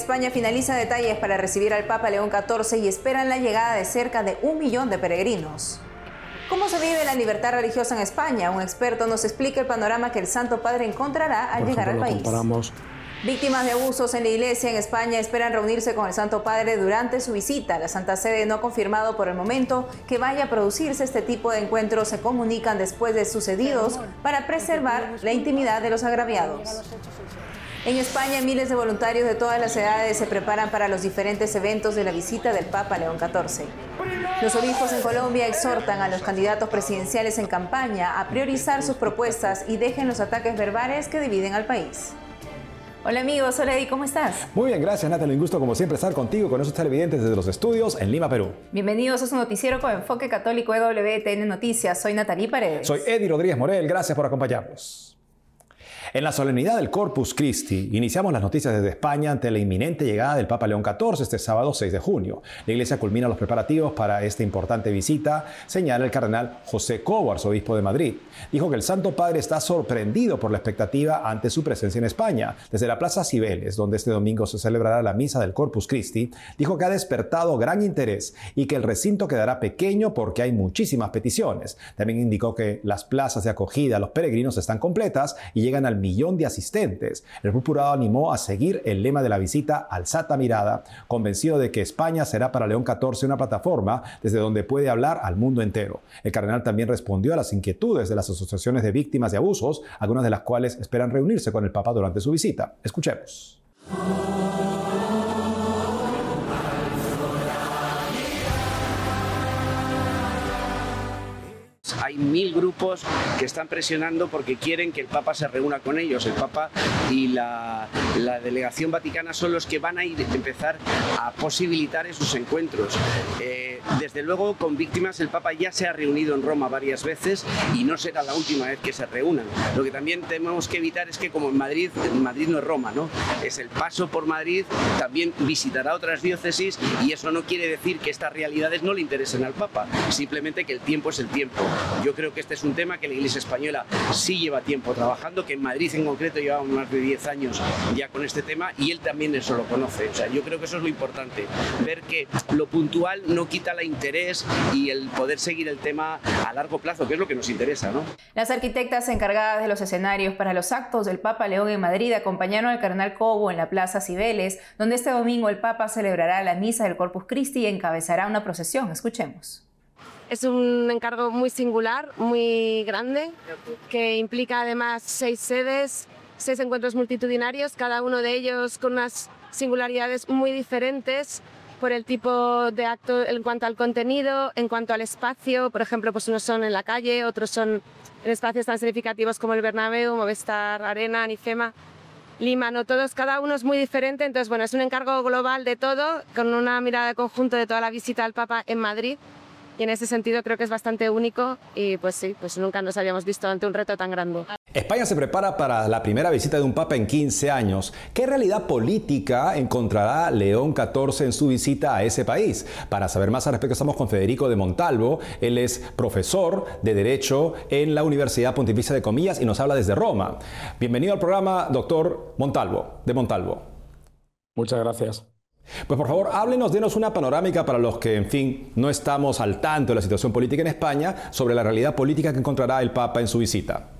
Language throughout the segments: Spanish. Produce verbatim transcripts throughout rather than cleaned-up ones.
España finaliza detalles para recibir al Papa León catorce y esperan la llegada de cerca de un millón de peregrinos. ¿Cómo se vive la libertad religiosa en España? Un experto nos explica el panorama que el Santo Padre encontrará al Por llegar ejemplo, al lo país. Comparamos. Víctimas de abusos en la iglesia en España esperan reunirse con el Santo Padre durante su visita. La Santa Sede no ha confirmado por el momento que vaya a producirse este tipo de encuentros. Se comunican después de sucedidos para preservar la intimidad de los agraviados. En España, miles de voluntarios de todas las edades se preparan para los diferentes eventos de la visita del Papa León catorce. Los obispos en Colombia exhortan a los candidatos presidenciales en campaña a priorizar sus propuestas y dejen los ataques verbales que dividen al país. Hola amigos, hola Eddie, ¿cómo estás? Muy bien, gracias Natalie, un gusto como siempre estar contigo con esos televidentes desde los estudios en Lima, Perú. Bienvenidos a su noticiero con enfoque católico E W T N Noticias, soy Natalie Paredes. Soy Eddie Rodríguez Morel, gracias por acompañarnos. En la solemnidad del Corpus Christi, iniciamos las noticias desde España ante la inminente llegada del Papa León catorce este sábado seis de junio. La Iglesia culmina los preparativos para esta importante visita, señala el cardenal José Cobo, arzobispo de Madrid. Dijo que el Santo Padre está sorprendido por la expectativa ante su presencia en España. Desde la Plaza Cibeles, donde este domingo se celebrará la misa del Corpus Christi, dijo que ha despertado gran interés y que el recinto quedará pequeño porque hay muchísimas peticiones. También indicó que las plazas de acogida a los peregrinos están completas y llegan al millón de asistentes. El purpurado animó a seguir el lema de la visita Alzata Mirada, convencido de que España será para León catorce una plataforma desde donde puede hablar al mundo entero. El cardenal también respondió a las inquietudes de las asociaciones de víctimas de abusos, algunas de las cuales esperan reunirse con el Papa durante su visita. Escuchemos. Hay mil grupos que están presionando porque quieren que el Papa se reúna con ellos. El Papa y la, la delegación vaticana son los que van a ir, empezar a posibilitar esos encuentros. Eh, desde luego, con víctimas el Papa ya se ha reunido en Roma varias veces y no será la última vez que se reúnan. Lo que también tenemos que evitar es que, como en Madrid, Madrid no es Roma, ¿no? Es el paso por Madrid, también visitará otras diócesis y eso no quiere decir que estas realidades no le interesen al Papa, simplemente que el tiempo es el tiempo. Yo creo que este es un tema que la Iglesia española sí lleva tiempo trabajando, que en Madrid en concreto llevamos más de diez años ya con este tema y él también eso lo conoce. O sea, yo creo que eso es lo importante, ver que lo puntual no quita el interés y el poder seguir el tema a largo plazo, que es lo que nos interesa, ¿no? Las arquitectas encargadas de los escenarios para los actos del Papa León en Madrid acompañaron al cardenal Cobo en la Plaza Cibeles, donde este domingo el Papa celebrará la misa del Corpus Christi y encabezará una procesión. Escuchemos. Es un encargo muy singular, muy grande, que implica además seis sedes, seis encuentros multitudinarios, cada uno de ellos con unas singularidades muy diferentes por el tipo de acto en cuanto al contenido, en cuanto al espacio. Por ejemplo, pues unos son en la calle, otros son en espacios tan significativos como el Bernabéu, Movistar Arena, Anifema, Lima, no todos, cada uno es muy diferente. Entonces, bueno, es un encargo global de todo, con una mirada de conjunto de toda la visita al Papa en Madrid. Y en ese sentido creo que es bastante único y pues sí, pues nunca nos habíamos visto ante un reto tan grande. España se prepara para la primera visita de un Papa en quince años. ¿Qué realidad política encontrará León catorce en su visita a ese país? Para saber más al respecto estamos con Federico de Montalvo. Él es profesor de Derecho en la Universidad Pontificia de Comillas y nos habla desde Roma. Bienvenido al programa, doctor Montalvo, de Montalvo. Muchas gracias. Pues por favor, háblenos, denos una panorámica para los que, en fin, no estamos al tanto de la situación política en España, sobre la realidad política que encontrará el Papa en su visita.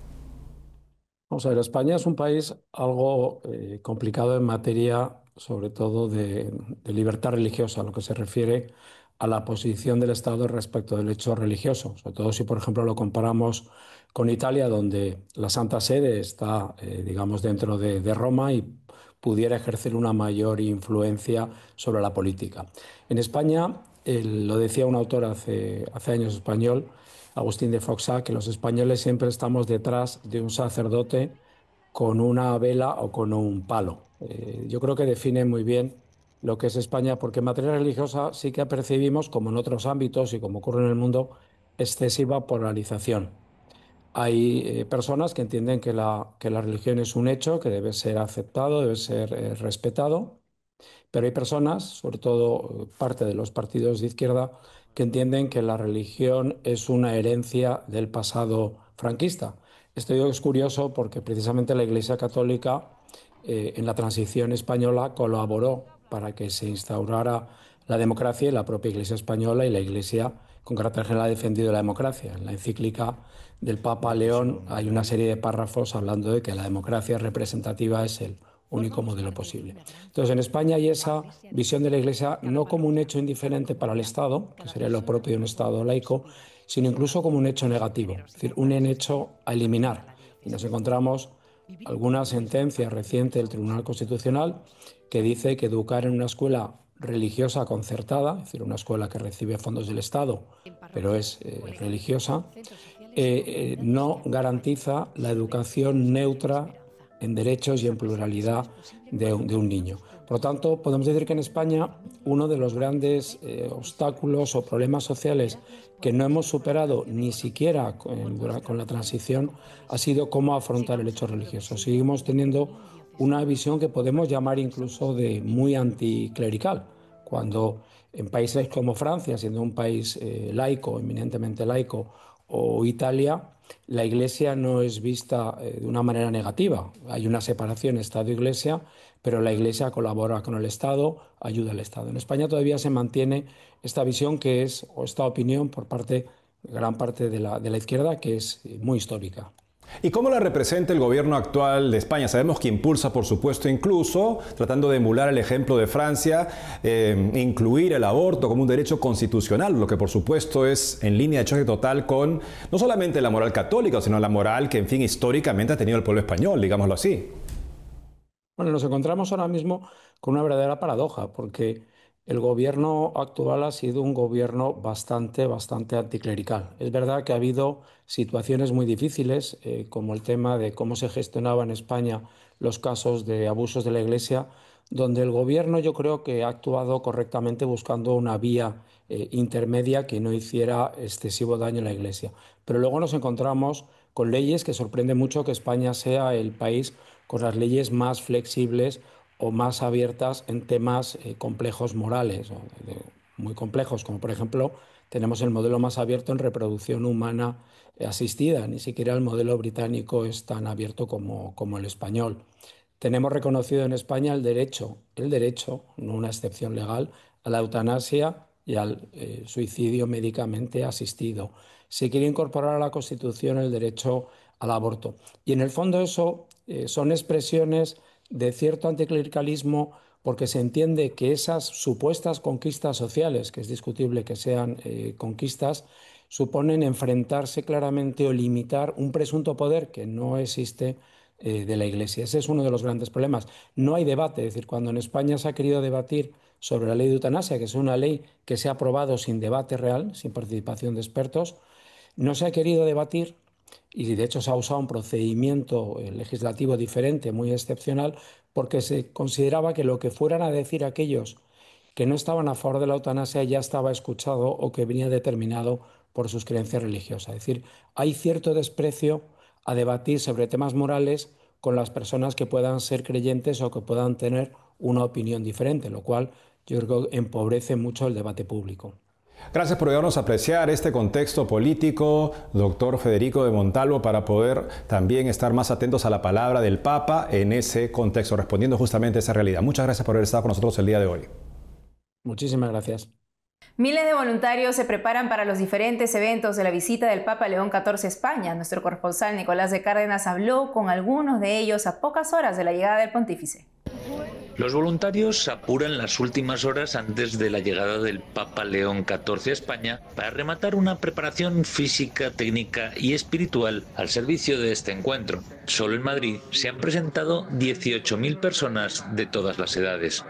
Vamos a ver, España es un país algo eh, complicado en materia, sobre todo de, de libertad religiosa, lo que se refiere a la posición del Estado respecto del hecho religioso, sobre todo si, por ejemplo, lo comparamos con Italia, donde la Santa Sede está, eh, digamos, dentro de, de Roma y pudiera ejercer una mayor influencia sobre la política. En España, eh, lo decía un autor hace, hace años español, Agustín de Foxá, que los españoles siempre estamos detrás de un sacerdote con una vela o con un palo. Eh, yo creo que define muy bien lo que es España, porque en materia religiosa sí que percibimos, como en otros ámbitos y como ocurre en el mundo, excesiva polarización. Hay eh, personas que entienden que la, que la religión es un hecho, que debe ser aceptado, debe ser eh, respetado, pero hay personas, sobre todo parte de los partidos de izquierda, que entienden que la religión es una herencia del pasado franquista. Esto es curioso porque precisamente la Iglesia Católica eh, en la transición española colaboró para que se instaurara la democracia, y la propia Iglesia española y la Iglesia con carácter general ha defendido la democracia. En la encíclica del Papa León hay una serie de párrafos hablando de que la democracia representativa es el único modelo posible. Entonces, en España hay esa visión de la Iglesia no como un hecho indiferente para el Estado, que sería lo propio de un Estado laico, sino incluso como un hecho negativo, es decir, un hecho a eliminar. Y nos encontramos alguna sentencia reciente del Tribunal Constitucional que dice que educar en una escuela religiosa concertada, es decir, una escuela que recibe fondos del Estado, pero es eh, religiosa, eh, eh, no garantiza la educación neutra en derechos y en pluralidad de un, de un niño. Por lo tanto, podemos decir que en España uno de los grandes eh, obstáculos o problemas sociales que no hemos superado ni siquiera con, con la transición ha sido cómo afrontar el hecho religioso. Seguimos teniendo una visión que podemos llamar incluso de muy anticlerical, cuando en países como Francia, siendo un país eh, laico, eminentemente laico, o Italia, la Iglesia no es vista eh, de una manera negativa. Hay una separación Estado-Iglesia, pero la Iglesia colabora con el Estado, ayuda al Estado. En España todavía se mantiene esta visión que es, o esta opinión por parte, gran parte de la, de la izquierda, que es muy histórica. ¿Y cómo la representa el gobierno actual de España? Sabemos que impulsa, por supuesto, incluso, tratando de emular el ejemplo de Francia, eh, incluir el aborto como un derecho constitucional, lo que por supuesto es en línea de choque total con no solamente la moral católica, sino la moral que, en fin, históricamente ha tenido el pueblo español, digámoslo así. Bueno, nos encontramos ahora mismo con una verdadera paradoja, porque el gobierno actual ha sido un gobierno bastante, bastante anticlerical. Es verdad que ha habido situaciones muy difíciles, eh, como el tema de cómo se gestionaba en España los casos de abusos de la Iglesia, donde el gobierno yo creo que ha actuado correctamente buscando una vía eh, intermedia que no hiciera excesivo daño a la Iglesia. Pero luego nos encontramos con leyes que sorprende mucho que España sea el país con las leyes más flexibles o más abiertas en temas eh, complejos morales, o de, muy complejos, como por ejemplo tenemos el modelo más abierto en reproducción humana eh, asistida, ni siquiera el modelo británico es tan abierto como, como el español. Tenemos reconocido en España el derecho, el derecho, no una excepción legal, a la eutanasia y al eh, suicidio médicamente asistido. Se quiere incorporar a la Constitución el derecho al aborto. Y en el fondo eso eh, son expresiones de cierto anticlericalismo, porque se entiende que esas supuestas conquistas sociales, que es discutible que sean eh, conquistas, suponen enfrentarse claramente o limitar un presunto poder que no existe eh, de la Iglesia. Ese es uno de los grandes problemas. No hay debate, es decir, cuando en España se ha querido debatir sobre la ley de eutanasia, que es una ley que se ha aprobado sin debate real, sin participación de expertos, no se ha querido debatir. Y de hecho se ha usado un procedimiento legislativo diferente, muy excepcional, porque se consideraba que lo que fueran a decir aquellos que no estaban a favor de la eutanasia ya estaba escuchado o que venía determinado por sus creencias religiosas. Es decir, hay cierto desprecio a debatir sobre temas morales con las personas que puedan ser creyentes o que puedan tener una opinión diferente, lo cual yo creo que empobrece mucho el debate público. Gracias por ayudarnos a apreciar este contexto político, doctor Federico de Montalvo, para poder también estar más atentos a la palabra del Papa en ese contexto, respondiendo justamente a esa realidad. Muchas gracias por haber estado con nosotros el día de hoy. Muchísimas gracias. Miles de voluntarios se preparan para los diferentes eventos de la visita del Papa León catorce a España. Nuestro corresponsal Nicolás de Cárdenas habló con algunos de ellos a pocas horas de la llegada del pontífice. Los voluntarios apuran las últimas horas antes de la llegada del Papa León catorce a España para rematar una preparación física, técnica y espiritual al servicio de este encuentro. Solo en Madrid se han presentado dieciocho mil personas de todas las edades.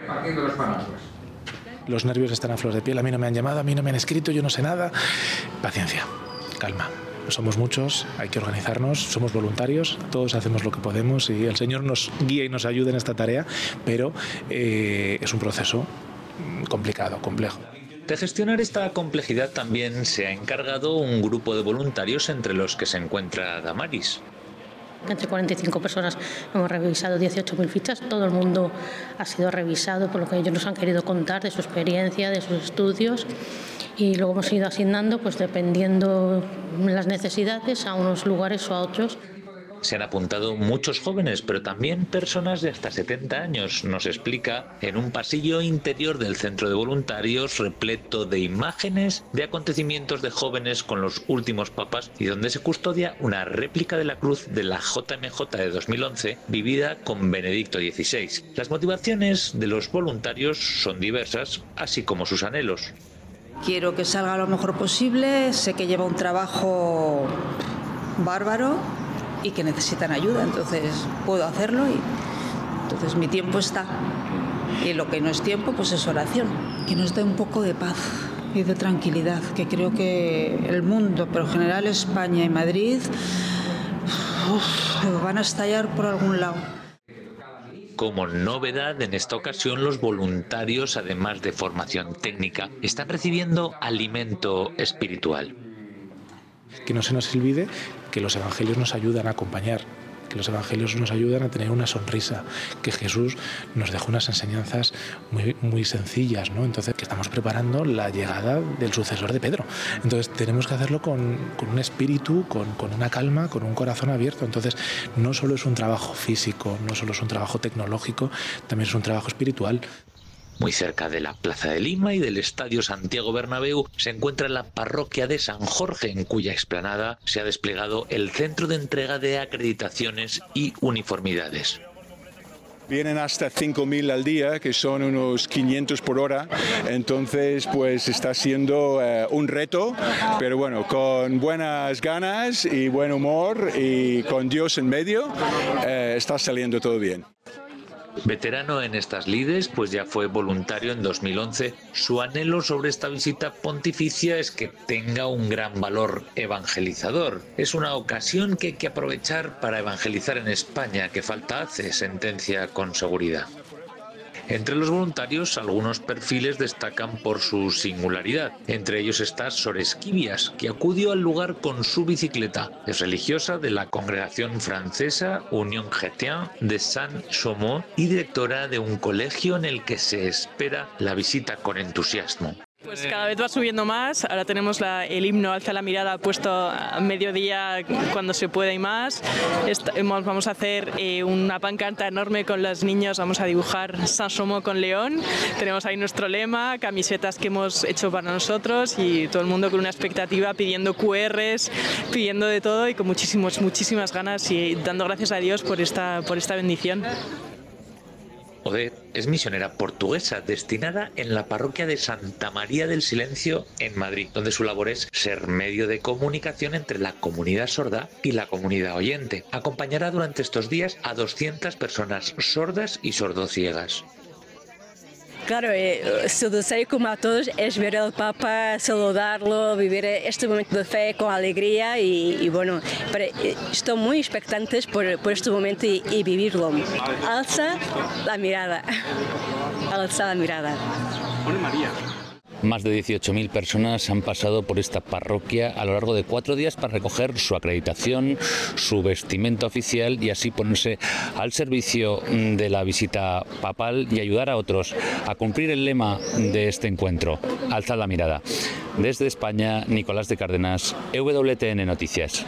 Los nervios están a flor de piel, a mí no me han llamado, a mí no me han escrito, yo no sé nada. Paciencia, calma. Somos muchos, hay que organizarnos, somos voluntarios, todos hacemos lo que podemos y el Señor nos guía y nos ayuda en esta tarea, pero eh, es un proceso complicado, complejo. De gestionar esta complejidad también se ha encargado un grupo de voluntarios entre los que se encuentra Damaris. Entre cuarenta y cinco personas hemos revisado dieciocho mil fichas, todo el mundo ha sido revisado por lo que ellos nos han querido contar de su experiencia, de sus estudios, y luego hemos ido asignando, pues dependiendo las necesidades, a unos lugares o a otros. Se han apuntado muchos jóvenes, pero también personas de hasta setenta años, nos explica en un pasillo interior del centro de voluntarios repleto de imágenes de acontecimientos de jóvenes con los últimos papas y donde se custodia una réplica de la cruz de la J M J de dos mil once vivida con Benedicto dieciséis. Las motivaciones de los voluntarios son diversas, así como sus anhelos. Quiero que salga lo mejor posible, sé que lleva un trabajo bárbaro y que necesitan ayuda, entonces puedo hacerlo y entonces mi tiempo está. Y lo que no es tiempo, pues es oración. Que nos dé un poco de paz y de tranquilidad, que creo que el mundo, pero en general España y Madrid, uf, van a estallar por algún lado. Como novedad, en esta ocasión los voluntarios, además de formación técnica, están recibiendo alimento espiritual. Que no se nos olvide que los evangelios nos ayudan a acompañar, que los evangelios nos ayudan a tener una sonrisa, que Jesús nos dejó unas enseñanzas muy, muy sencillas, ¿no? Entonces, que estamos preparando la llegada del sucesor de Pedro. Entonces, tenemos que hacerlo con, con un espíritu, con, con una calma, con un corazón abierto. Entonces, no solo es un trabajo físico, no solo es un trabajo tecnológico, también es un trabajo espiritual. Muy cerca de la Plaza de Lima y del Estadio Santiago Bernabéu se encuentra la parroquia de San Jorge, en cuya explanada se ha desplegado el centro de entrega de acreditaciones y uniformidades. Vienen hasta cinco mil al día, que son unos quinientos por hora, entonces pues está siendo eh, un reto, pero bueno, con buenas ganas y buen humor y con Dios en medio, eh, está saliendo todo bien. Veterano en estas lides, pues ya fue voluntario en dos mil once, su anhelo sobre esta visita pontificia es que tenga un gran valor evangelizador. Es una ocasión que hay que aprovechar para evangelizar en España, que falta hace, sentencia con seguridad. Entre los voluntarios, algunos perfiles destacan por su singularidad. Entre ellos está Sor Esquivias, que acudió al lugar con su bicicleta. Es religiosa de la congregación francesa Union Chrétienne de Saint-Chaumont y directora de un colegio en el que se espera la visita con entusiasmo. Pues cada vez va subiendo más, ahora tenemos la, el himno Alza la mirada puesto a mediodía cuando se puede y más. Estamos, vamos a hacer eh, una pancarta enorme con los niños, vamos a dibujar Saint-Chaumont con león, tenemos ahí nuestro lema, camisetas que hemos hecho para nosotros y todo el mundo con una expectativa pidiendo cu erres, pidiendo de todo y con muchísimos, muchísimas ganas y dando gracias a Dios por esta, por esta bendición. Odette es misionera portuguesa destinada en la parroquia de Santa María del Silencio en Madrid, donde su labor es ser medio de comunicación entre la comunidad sorda y la comunidad oyente. Acompañará durante estos días a doscientas personas sordas y sordociegas. Claro, eh, seducir como a todos es ver al Papa, saludarlo, vivir este momento de fe con alegría y, y bueno, pero, eh, estoy muy expectante por, por este momento y, y vivirlo. Alza la mirada, alza la mirada. María. Más de dieciocho mil personas han pasado por esta parroquia a lo largo de cuatro días para recoger su acreditación, su vestimenta oficial y así ponerse al servicio de la visita papal y ayudar a otros a cumplir el lema de este encuentro, alzad la mirada. Desde España, Nicolás de Cárdenas, E W T N Noticias.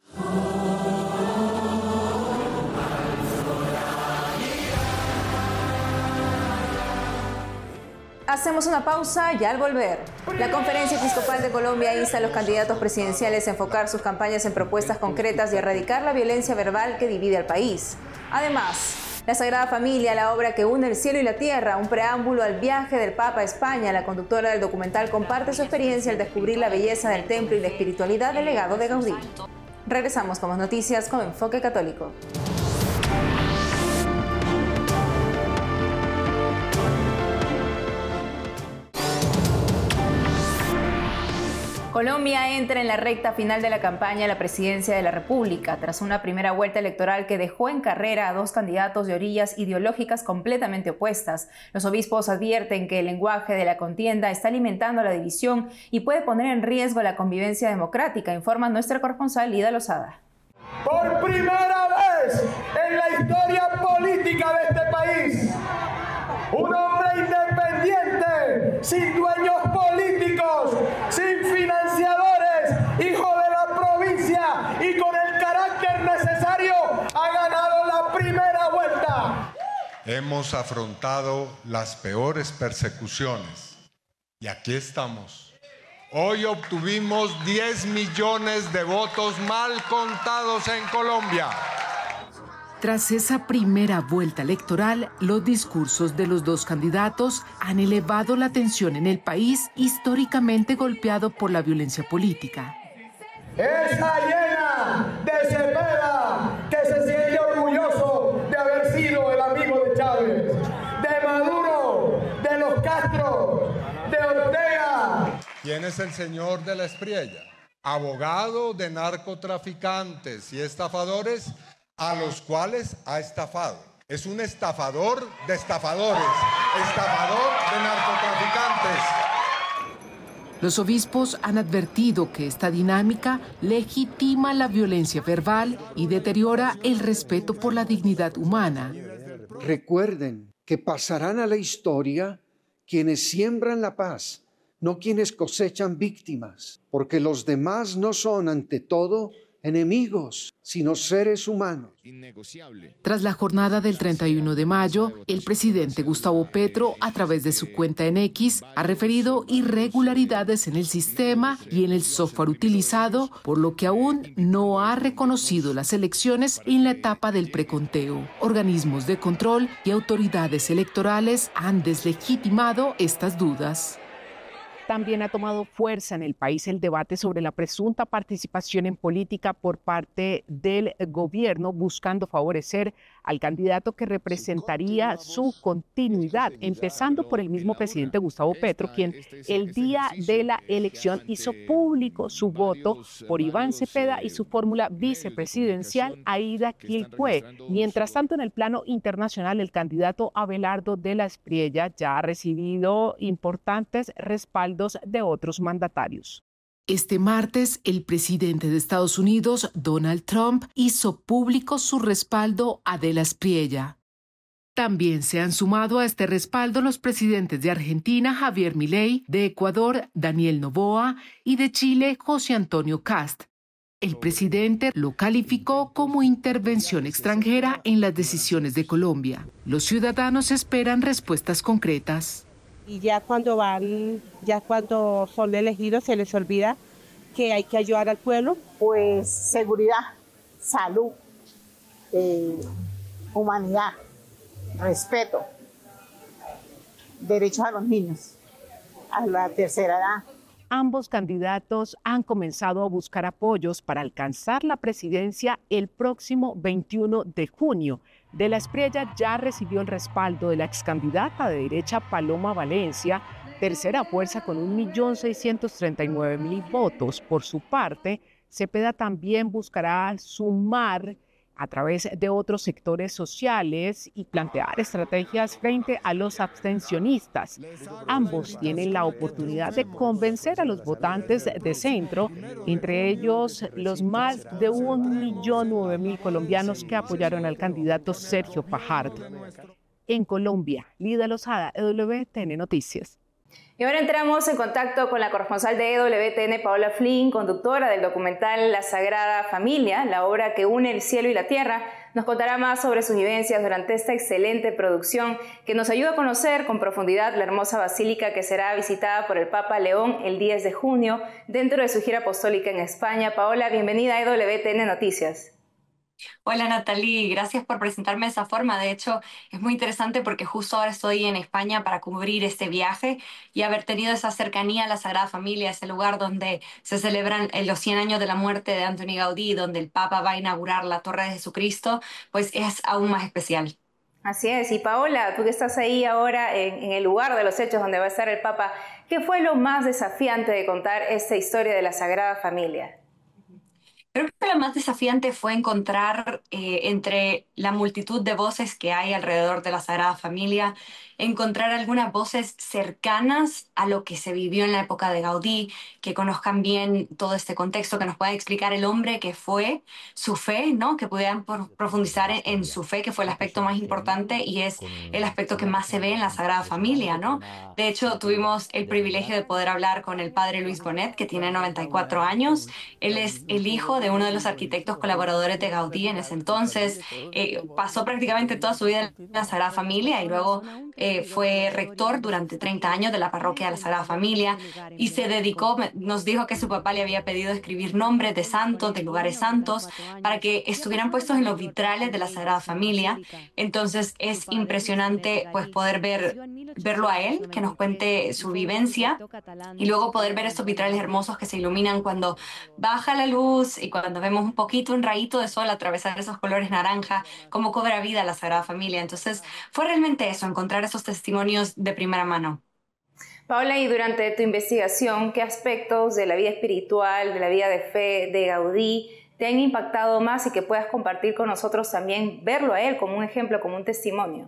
Hacemos una pausa y al volver, la Conferencia Episcopal de Colombia insta a los candidatos presidenciales a enfocar sus campañas en propuestas concretas y erradicar la violencia verbal que divide al país. Además, la Sagrada Familia, la obra que une el cielo y la tierra, un preámbulo al viaje del Papa a España. La conductora del documental comparte su experiencia al descubrir la belleza del templo y la espiritualidad del legado de Gaudí. Regresamos con más noticias con Enfoque Católico. Colombia entra en la recta final de la campaña a la presidencia de la República, tras una primera vuelta electoral que dejó en carrera a dos candidatos de orillas ideológicas completamente opuestas. Los obispos advierten que el lenguaje de la contienda está alimentando la división y puede poner en riesgo la convivencia democrática, informa nuestra corresponsal Lida Lozada. Por primera vez en la historia política de este país, un hombre independiente, sin dueños políticos, sin financiadores, hijo de la provincia y con el carácter necesario hemos afrontado las peores persecuciones y aquí estamos. Hoy obtuvimos diez millones de votos mal contados en Colombia. Tras esa primera vuelta electoral, los discursos de los dos candidatos han elevado la tensión en el país históricamente golpeado por la violencia política. Esa llena de Cepeda, que se siente orgulloso de haber sido el amigo de Chávez, de Maduro, de los Castro, de Ortega. ¿Quién es el señor de la Espriella? Abogado de narcotraficantes y estafadores a los cuales ha estafado. Es un estafador de estafadores, estafador de narcotraficantes. Los obispos han advertido que esta dinámica legitima la violencia verbal y deteriora el respeto por la dignidad humana. Recuerden que pasarán a la historia quienes siembran la paz, no quienes cosechan víctimas, porque los demás no son, ante todo, enemigos, sino seres humanos. Tras la jornada del treinta y uno de mayo, el presidente Gustavo Petro, a través de su cuenta en X, ha referido irregularidades en el sistema y en el software utilizado, por lo que aún no ha reconocido las elecciones en la etapa del preconteo. Organismos de control y autoridades electorales han deslegitimado estas dudas. También ha tomado fuerza en el país el debate sobre la presunta participación en política por parte del gobierno, buscando favorecer al candidato que representaría su continuidad, empezando por el mismo presidente Gustavo Petro, quien el día de la elección hizo público su voto por Iván Cepeda y su fórmula vicepresidencial Aida Quilpué. Mientras tanto, en el plano internacional, el candidato Abelardo de la Espriella ya ha recibido importantes respaldos de otros mandatarios. Este martes, el presidente de Estados Unidos, Donald Trump, hizo público su respaldo a de la Espriella. También se han sumado a este respaldo los presidentes de Argentina, Javier Milei, de Ecuador, Daniel Noboa, y de Chile, José Antonio Kast. El presidente lo calificó como intervención extranjera en las decisiones de Colombia. Los ciudadanos esperan respuestas concretas. Y ya cuando van, ya cuando son elegidos se les olvida que hay que ayudar al pueblo. Pues seguridad, salud, eh, humanidad, respeto, derechos a los niños, a la tercera edad. Ambos candidatos han comenzado a buscar apoyos para alcanzar la presidencia el próximo veintiuno de junio. De la Espriella ya recibió el respaldo de la excandidata de derecha Paloma Valencia, tercera fuerza con un millón seiscientos treinta y nueve mil votos. Por su parte, Cepeda también buscará sumar a través de otros sectores sociales y plantear estrategias frente a los abstencionistas. Ambos tienen la oportunidad de convencer a los votantes de centro, entre ellos los más de un millón nueve mil colombianos que apoyaron al candidato Sergio Fajardo. En Colombia, Lida Lozada, E W T N Noticias. Y ahora entramos en contacto con la corresponsal de E W T N, Paola Flynn, conductora del documental La Sagrada Familia, la obra que une el cielo y la tierra. Nos contará más sobre sus vivencias durante esta excelente producción que nos ayuda a conocer con profundidad la hermosa basílica que será visitada por el Papa León el diez de junio dentro de su gira apostólica en España. Paola, bienvenida a E W T N Noticias. Hola Natalie, gracias por presentarme de esa forma. De hecho, es muy interesante porque justo ahora estoy en España para cubrir este viaje y haber tenido esa cercanía a la Sagrada Familia, ese lugar donde se celebran los cien años de la muerte de Antoni Gaudí, donde el Papa va a inaugurar la Torre de Jesucristo, pues es aún más especial. Así es, y Paola, tú que estás ahí ahora en, en el lugar de los hechos donde va a estar el Papa, ¿qué fue lo más desafiante de contar esta historia de la Sagrada Familia? Creo que lo más desafiante fue encontrar eh, entre la multitud de voces que hay alrededor de la Sagrada Familia, encontrar algunas voces cercanas a lo que se vivió en la época de Gaudí, que conozcan bien todo este contexto, que nos puedan explicar el hombre que fue, su fe, ¿no? Que pudieran profundizar en, en su fe, que fue el aspecto más importante y es el aspecto que más se ve en la Sagrada Familia, ¿no? De hecho, tuvimos el privilegio de poder hablar con el padre Luis Bonet, que tiene noventa y cuatro años. Él es el hijo de uno de los arquitectos colaboradores de Gaudí en ese entonces. Eh, pasó prácticamente toda su vida en la Sagrada Familia y luego eh, fue rector durante treinta años de la parroquia de la Sagrada Familia y se dedicó, nos dijo que su papá le había pedido escribir nombres de santos, de lugares santos, para que estuvieran puestos en los vitrales de la Sagrada Familia. Entonces es impresionante pues poder ver, verlo a él, que nos cuente su vivencia y luego poder ver estos vitrales hermosos que se iluminan cuando baja la luz y cuando vemos un poquito, un rayito de sol atravesar esos colores naranja, cómo cobra vida la Sagrada Familia. Entonces fue realmente eso, encontrar esos testimonios de primera mano. Paola, y durante tu investigación, ¿qué aspectos de la vida espiritual, de la vida de fe de Gaudí te han impactado más y que puedas compartir con nosotros también, verlo a él como un ejemplo, como un testimonio?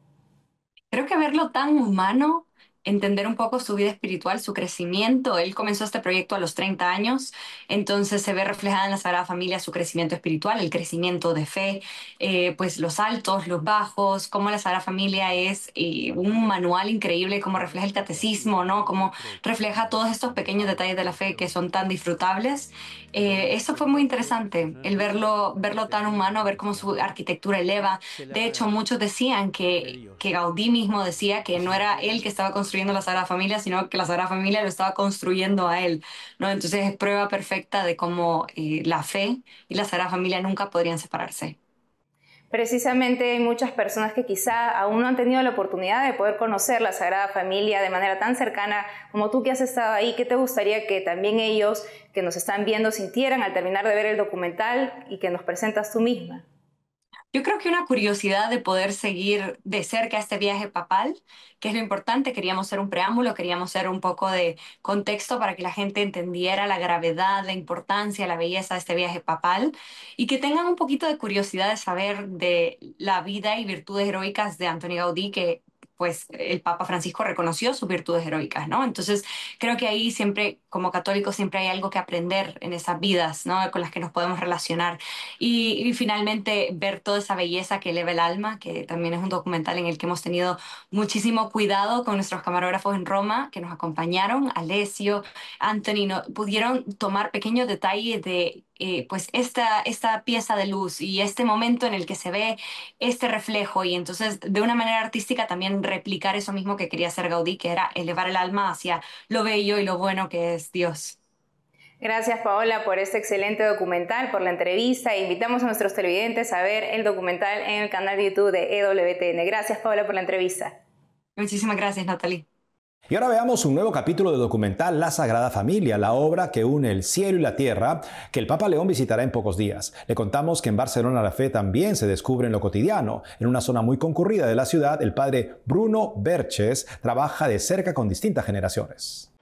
Creo que verlo tan humano, entender un poco su vida espiritual, su crecimiento. Él comenzó este proyecto a los treinta años, entonces se ve reflejada en la Sagrada Familia su crecimiento espiritual, el crecimiento de fe, eh, pues los altos, los bajos, cómo la Sagrada Familia es eh, un manual increíble, cómo refleja el catecismo, ¿no? Cómo refleja todos estos pequeños detalles de la fe que son tan disfrutables. Eh, eso fue muy interesante, el verlo, verlo tan humano, ver cómo su arquitectura eleva. De hecho, muchos decían que, que Gaudí mismo decía que no era él que estaba construyendo la Sagrada Familia, sino que la Sagrada Familia lo estaba construyendo a él, ¿no? Entonces es prueba perfecta de cómo eh, la fe y la Sagrada Familia nunca podrían separarse. Precisamente hay muchas personas que quizá aún no han tenido la oportunidad de poder conocer la Sagrada Familia de manera tan cercana como tú que has estado ahí. ¿Qué te gustaría que también ellos que nos están viendo sintieran al terminar de ver el documental y que nos presentas tú misma? Yo creo que una curiosidad de poder seguir de cerca este viaje papal, que es lo importante. Queríamos hacer un preámbulo, queríamos hacer un poco de contexto para que la gente entendiera la gravedad, la importancia, la belleza de este viaje papal y que tengan un poquito de curiosidad de saber de la vida y virtudes heroicas de Antoni Gaudí, que pues el Papa Francisco reconoció sus virtudes heroicas, ¿no? Entonces creo que ahí siempre, como católicos, siempre hay algo que aprender en esas vidas, ¿no? Con las que nos podemos relacionar. Y, y finalmente ver toda esa belleza que eleva el alma, que también es un documental en el que hemos tenido muchísimo cuidado con nuestros camarógrafos en Roma, que nos acompañaron, Alessio, Anthony, ¿no? Pudieron tomar pequeños detalles de Eh, pues esta, esta pieza de luz y este momento en el que se ve este reflejo y entonces de una manera artística también replicar eso mismo que quería hacer Gaudí, que era elevar el alma hacia lo bello y lo bueno que es Dios. Gracias, Paola, por este excelente documental, por la entrevista. Invitamos a nuestros televidentes a ver el documental en el canal de YouTube de E W T N. Gracias, Paola, por la entrevista. Muchísimas gracias, Natalie. Y ahora veamos un nuevo capítulo del documental La Sagrada Familia, la obra que une el cielo y la tierra, que el Papa León visitará en pocos días. Le contamos que en Barcelona la fe también se descubre en lo cotidiano. En una zona muy concurrida de la ciudad, el padre Bruno Berches trabaja de cerca con distintas generaciones.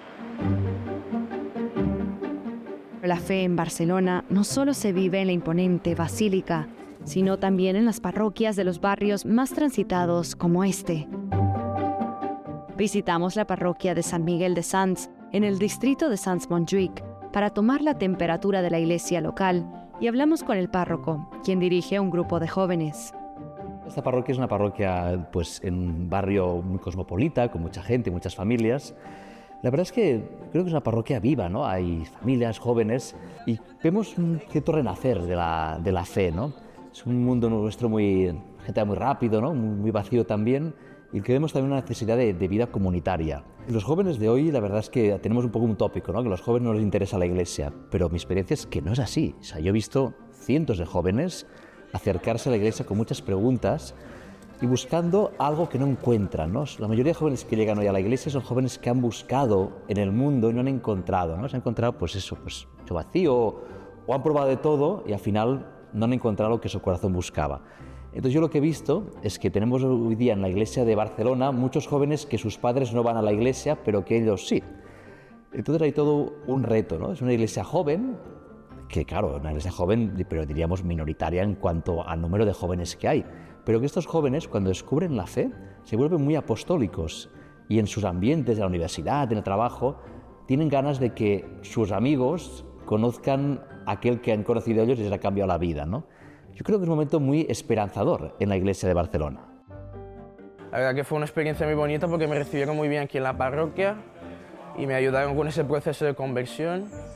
La fe en Barcelona no solo se vive en la imponente basílica, sino también en las parroquias de los barrios más transitados como este. Visitamos la parroquia de San Miguel de Sants, en el distrito de Sants-Montjuïc, para tomar la temperatura de la iglesia local y hablamos con el párroco, quien dirige un grupo de jóvenes. Esta parroquia es una parroquia pues, en un barrio muy cosmopolita, con mucha gente, muchas familias. La verdad es que creo que es una parroquia viva, ¿no? Hay familias, jóvenes, y vemos un cierto renacer de la, de la fe, ¿no? Es un mundo nuestro muy, gente muy rápido, ¿no? Muy, muy vacío también, y que vemos también una necesidad de, de vida comunitaria. Y los jóvenes de hoy, la verdad es que tenemos un poco un tópico, ¿no? Que a los jóvenes no les interesa la iglesia, pero mi experiencia es que no es así. O sea, yo he visto cientos de jóvenes acercarse a la iglesia con muchas preguntas y buscando algo que no encuentran, ¿no? La mayoría de jóvenes que llegan hoy a la iglesia son jóvenes que han buscado en el mundo y no han encontrado, ¿no? Se han encontrado, pues eso, pues mucho vacío, o han probado de todo y al final no han encontrado lo que su corazón buscaba. Entonces yo lo que he visto es que tenemos hoy día en la iglesia de Barcelona muchos jóvenes que sus padres no van a la iglesia, pero que ellos sí. Entonces hay todo un reto, ¿no? Es una iglesia joven, que claro, una iglesia joven, pero diríamos minoritaria en cuanto al número de jóvenes que hay, pero que estos jóvenes cuando descubren la fe se vuelven muy apostólicos y en sus ambientes, en la universidad, en el trabajo, tienen ganas de que sus amigos conozcan a aquel que han conocido ellos y les ha cambiado la vida, ¿no? Yo creo que es un momento muy esperanzador en la iglesia de Barcelona. La verdad que fue una experiencia muy bonita porque me recibieron muy bien aquí en la parroquia y me ayudaron con ese proceso de conversión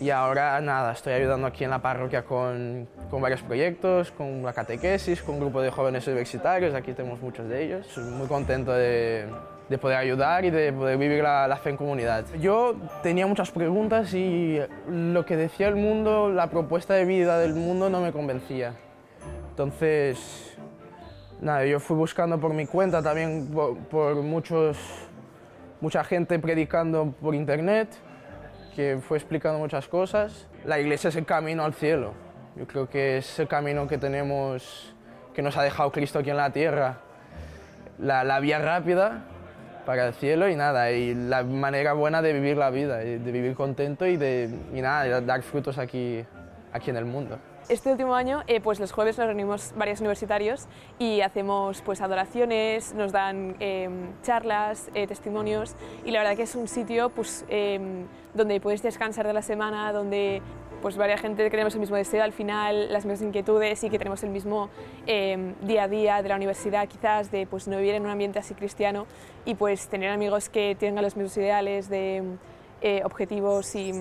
Y ahora nada, estoy ayudando aquí en la parroquia con, con varios proyectos, con la catequesis, con un grupo de jóvenes universitarios, aquí tenemos muchos de ellos. Estoy muy contento de, de poder ayudar y de poder vivir la, la fe en comunidad. Yo tenía muchas preguntas y lo que decía el mundo, la propuesta de vida del mundo no me convencía. Entonces, nada, yo fui buscando por mi cuenta, también por, por muchos, mucha gente predicando por internet, que fue explicando muchas cosas. La iglesia es el camino al cielo. Yo creo que es el camino que tenemos, que nos ha dejado Cristo aquí en la tierra. La, la vía rápida para el cielo y nada, y la manera buena de vivir la vida, de vivir contento y de y nada, de dar frutos aquí, aquí en el mundo. Este último año, eh, pues los jueves nos reunimos varios universitarios y hacemos pues adoraciones, nos dan eh, charlas, eh, testimonios, y la verdad que es un sitio pues, eh, donde puedes descansar de la semana, donde pues varias gente que tenemos el mismo deseo al final, las mismas inquietudes y que tenemos el mismo eh, día a día de la universidad, quizás de pues no vivir en un ambiente así cristiano y pues tener amigos que tengan los mismos ideales de eh, objetivos y,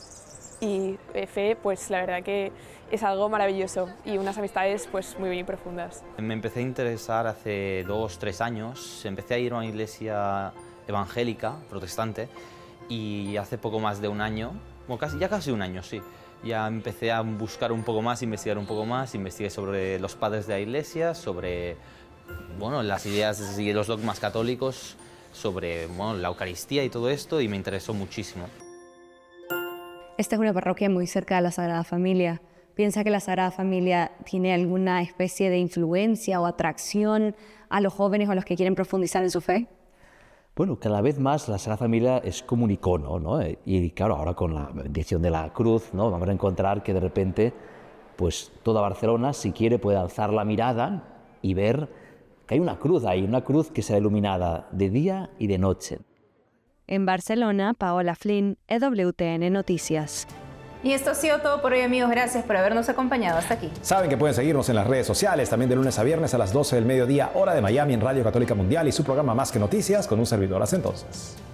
y eh, fe, pues la verdad que es algo maravilloso y unas amistades pues muy bien profundas. Me empecé a interesar hace dos, tres años, empecé a ir a una iglesia evangélica, protestante, y hace poco más de un año, bueno, casi, ya casi un año, sí, ya empecé a buscar un poco más, investigar un poco más, investigué sobre los padres de la iglesia, sobre bueno, las ideas y los dogmas católicos, sobre bueno, la Eucaristía y todo esto, y me interesó muchísimo. Esta es una parroquia muy cerca de la Sagrada Familia. ¿Piensa que la Sagrada Familia tiene alguna especie de influencia o atracción a los jóvenes o a los que quieren profundizar en su fe? Bueno, cada vez más la Sagrada Familia es como un icono, ¿no? Y claro, ahora con la bendición de la cruz, ¿no? Vamos a encontrar que de repente, pues toda Barcelona, si quiere, puede alzar la mirada y ver que hay una cruz ahí, una cruz que será iluminada de día y de noche. En Barcelona, Paola Flynn, E W T N Noticias. Y esto ha sido todo por hoy, amigos. Gracias por habernos acompañado hasta aquí. Saben que pueden seguirnos en las redes sociales, también de lunes a viernes a las doce del mediodía, hora de Miami, en Radio Católica Mundial, y su programa Más que Noticias, con un servidor. Hasta entonces.